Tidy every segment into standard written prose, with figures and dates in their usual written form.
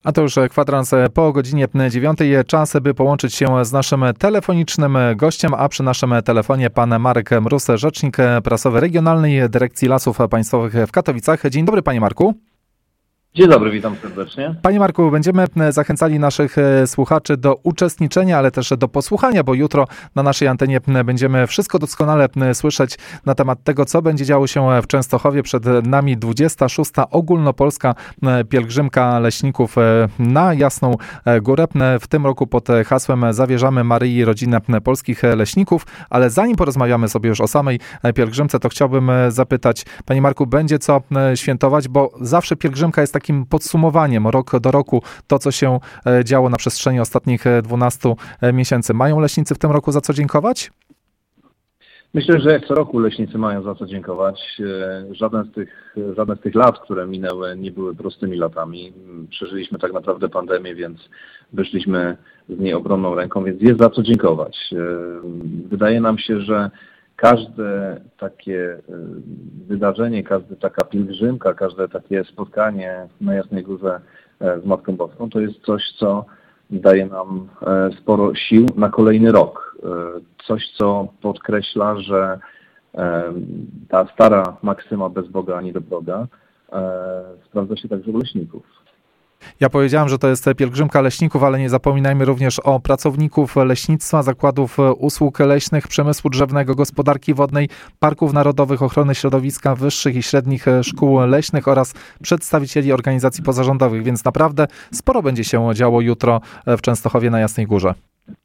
A to już kwadrans po godzinie 9. Czas, by połączyć się z naszym telefonicznym gościem, a przy naszym telefonie pan Marek Mróz, rzecznik prasowy Regionalnej Dyrekcji Lasów Państwowych w Katowicach. Dzień dobry, panie Marku. Dzień dobry, witam serdecznie. Panie Marku, będziemy zachęcali naszych słuchaczy do uczestniczenia, ale też do posłuchania, bo jutro na naszej antenie będziemy wszystko doskonale słyszeć na temat tego, co będzie działo się w Częstochowie. Przed nami 26. ogólnopolska pielgrzymka leśników na Jasną Górę. W tym roku pod hasłem Zawierzamy Maryi rodzinę polskich leśników, ale zanim porozmawiamy sobie już o samej pielgrzymce, to chciałbym zapytać, panie Marku, będzie co świętować, bo zawsze pielgrzymka jest takim podsumowaniem rok do roku to, co się działo na przestrzeni ostatnich 12 miesięcy. Mają leśnicy w tym roku za co dziękować? Myślę, że jak co roku leśnicy mają za co dziękować. Żadne z tych lat, które minęły, nie były prostymi latami. Przeżyliśmy tak naprawdę pandemię, więc wyszliśmy z niej obronną ręką, więc jest za co dziękować. Wydaje nam się, że każde takie wydarzenie, każda taka pielgrzymka, każde takie spotkanie na Jasnej Górze z Matką Boską to jest coś, co daje nam sporo sił na kolejny rok. Coś, co podkreśla, że ta stara maksyma bez Boga ani do Boga sprawdza się także u leśników. Ja powiedziałem, że to jest pielgrzymka leśników, ale nie zapominajmy również o pracowników leśnictwa, zakładów usług leśnych, przemysłu drzewnego, gospodarki wodnej, parków narodowych, ochrony środowiska, wyższych i średnich szkół leśnych oraz przedstawicieli organizacji pozarządowych, więc naprawdę sporo będzie się działo jutro w Częstochowie na Jasnej Górze.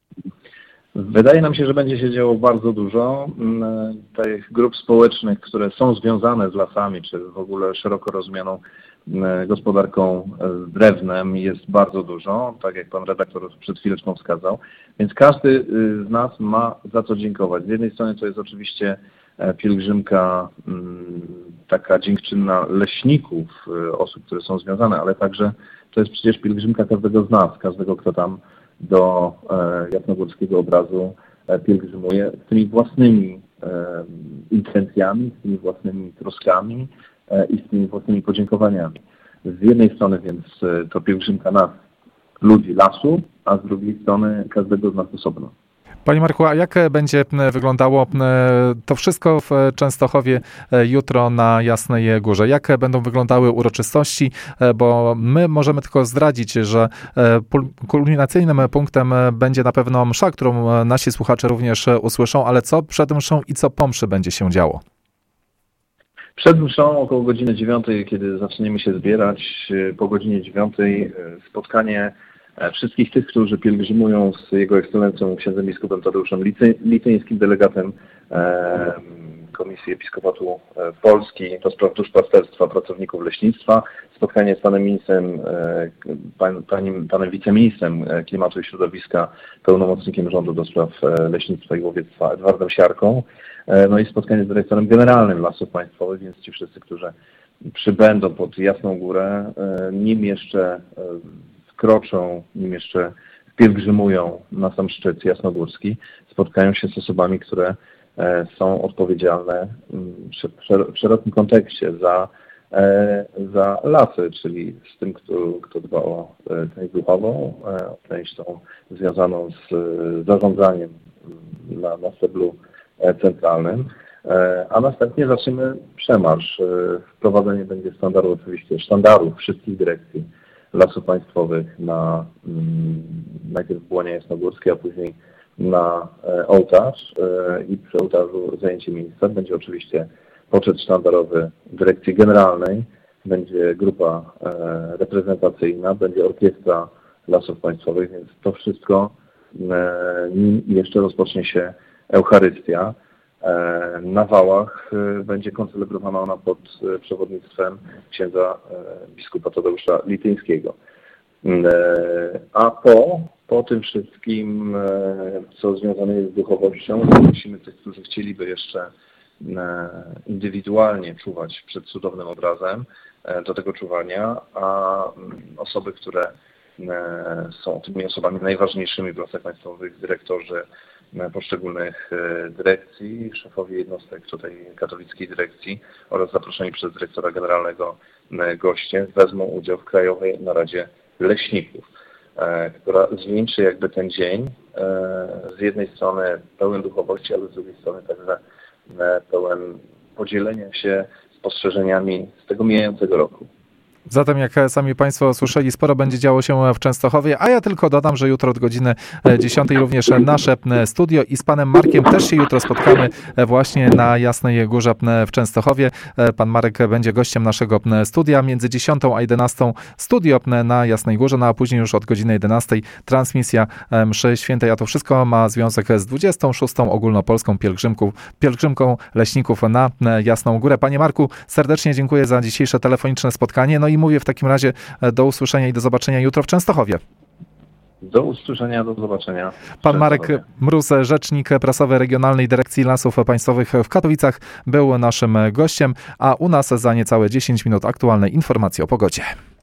Wydaje nam się, że będzie się działo bardzo dużo. Tych grup społecznych, które są związane z lasami, czy w ogóle szeroko rozumianą gospodarką drewnem jest bardzo dużo, tak jak pan redaktor przed chwileczką wskazał. Więc każdy z nas ma za co dziękować. Z jednej strony to jest oczywiście pielgrzymka taka dziękczynna leśników, osób, które są związane, ale także to jest przecież pielgrzymka każdego z nas, każdego, kto tam do jasnogórskiego obrazu pielgrzymuje z tymi własnymi intencjami, z tymi własnymi troskami i z tymi własnymi podziękowaniami. Z jednej strony więc to pielgrzymka nas, ludzi lasu, a z drugiej strony każdego z nas osobno. Panie Marku, a jak będzie wyglądało to wszystko w Częstochowie jutro na Jasnej Górze? Jak będą wyglądały uroczystości? Bo my możemy tylko zdradzić, że kulminacyjnym punktem będzie na pewno msza, którą nasi słuchacze również usłyszą, ale co przed mszą i co po mszy będzie się działo? Przed mszą około godziny 9, kiedy zaczniemy się zbierać, po godzinie 9 spotkanie wszystkich tych, którzy pielgrzymują z Jego Ekscelencją księdzem biskupem Tadeuszem Lityńskim, delegatem Komisji Episkopatu Polski do spraw duszpasterstwa pracowników leśnictwa. Spotkanie z panem ministrem, panem wiceministrem klimatu i środowiska, pełnomocnikiem rządu do spraw leśnictwa i łowiectwa Edwardem Siarką. No i spotkanie z dyrektorem generalnym Lasów Państwowych, więc ci wszyscy, którzy przybędą pod Jasną Górę, nim jeszcze wkroczą, nim jeszcze pielgrzymują na sam szczyt jasnogórski, spotkają się z osobami, które są odpowiedzialne w szerokim kontekście za lasy, czyli z tym, kto dba o część duchową, o część tą związaną z zarządzaniem na szczeblu centralnym, a następnie zaczniemy przemarsz. Wprowadzenie będzie oczywiście sztandarów wszystkich dyrekcji Lasów Państwowych najpierw w Błonie Jasnogórskiej, a później na ołtarz i przy ołtarzu zajęcie miejsca. Będzie oczywiście poczet sztandarowy Dyrekcji Generalnej, będzie grupa reprezentacyjna, będzie orkiestra Lasów Państwowych, więc to wszystko, nim jeszcze rozpocznie się Eucharystia. Na Wałach będzie koncelebrowana ona pod przewodnictwem księdza biskupa Tadeusza Lityńskiego. A po tym wszystkim, co związane jest z duchowością, prosimy tych, którzy chcieliby jeszcze indywidualnie czuwać przed cudownym obrazem, do tego czuwania, a osoby, które są tymi osobami najważniejszymi w Lasach Państwowych, dyrektorzy poszczególnych dyrekcji, szefowie jednostek tutaj katowickiej dyrekcji oraz zaproszeni przez dyrektora generalnego goście wezmą udział w Krajowej Naradzie leśników, która zwieńczy jakby ten dzień, z jednej strony pełen duchowości, ale z drugiej strony także pełen podzielenia się spostrzeżeniami z tego mijającego roku. Zatem, jak sami Państwo słyszeli, sporo będzie działo się w Częstochowie, a ja tylko dodam, że jutro od godziny 10 również nasze studio i z panem Markiem też się jutro spotkamy właśnie na Jasnej Górze w Częstochowie. Pan Marek będzie gościem naszego studia. Między 10 a 11 studio na Jasnej Górze, no a później już od godziny 11 transmisja mszy świętej, a to wszystko ma związek z 26. ogólnopolską pielgrzymką leśników na Jasną Górę. Panie Marku, serdecznie dziękuję za dzisiejsze telefoniczne spotkanie. No i mówię w takim razie do usłyszenia i do zobaczenia jutro w Częstochowie. Do usłyszenia, do zobaczenia. Pan Marek Mróz, rzecznik prasowy Regionalnej Dyrekcji Lasów Państwowych w Katowicach, był naszym gościem, a u nas za niecałe 10 minut aktualne informacje o pogodzie.